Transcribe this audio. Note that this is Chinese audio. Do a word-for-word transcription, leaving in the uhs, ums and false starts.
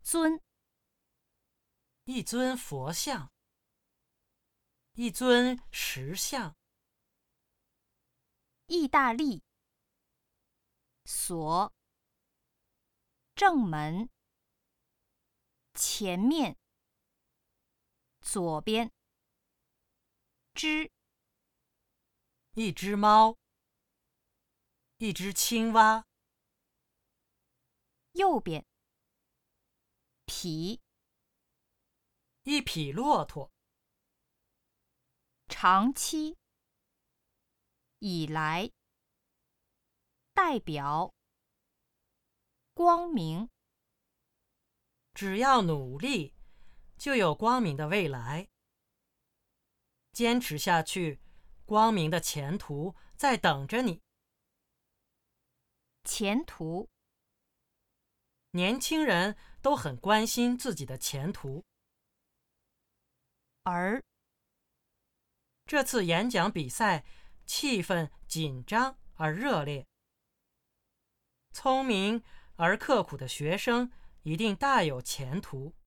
尊， 一尊佛像，一尊石像。 意大利，所，正门，前面，左边，只， 一只猫，一只青蛙。 右边，匹， 一匹骆驼。 长期，以来，代表，光明。 只要努力，就有光明的未来。坚持下去，光明的前途在等着你。 前途， 年轻人都很关心自己的前途。 而， 这次演讲比赛气氛紧张而热烈。聪明而刻苦的学生一定大有前途。